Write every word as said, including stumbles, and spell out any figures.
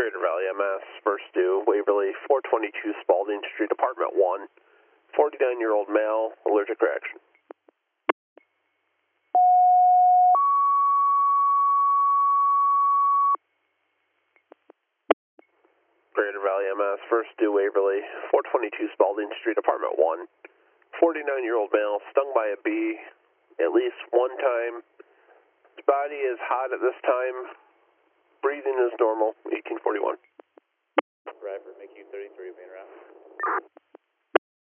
Greater Valley M S, first due, Waverly, four twenty-two Spalding Street, Apartment one, forty-nine-year-old male, allergic reaction. Greater Valley M S, first due, Waverly, four twenty-two Spalding Street, Apartment one, forty-nine-year-old male, stung by a bee at least one time. His body is hot at this time. Breathing is normal, eighteen forty-one. Bradford, make you thirty-three, main route.